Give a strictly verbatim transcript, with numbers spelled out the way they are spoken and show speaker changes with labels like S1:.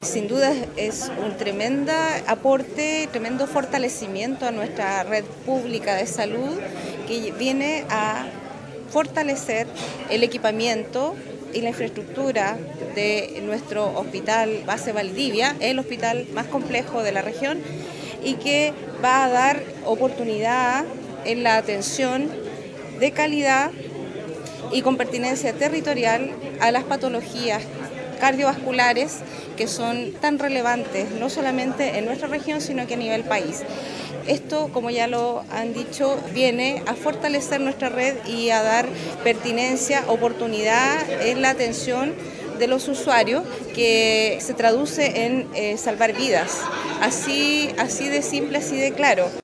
S1: Sin duda es un tremendo aporte, tremendo fortalecimiento a nuestra red pública de salud que viene a fortalecer el equipamiento y la infraestructura de nuestro hospital base Valdivia, el hospital más complejo de la región y que va a dar oportunidad en la atención de calidad y con pertinencia territorial a las patologías cardiovasculares que son tan relevantes, no solamente en nuestra región, sino que a nivel país. Esto, como ya lo han dicho, viene a fortalecer nuestra red y a dar pertinencia, oportunidad en la atención de los usuarios, que se traduce en eh, salvar vidas. Así, así de simple, así de claro.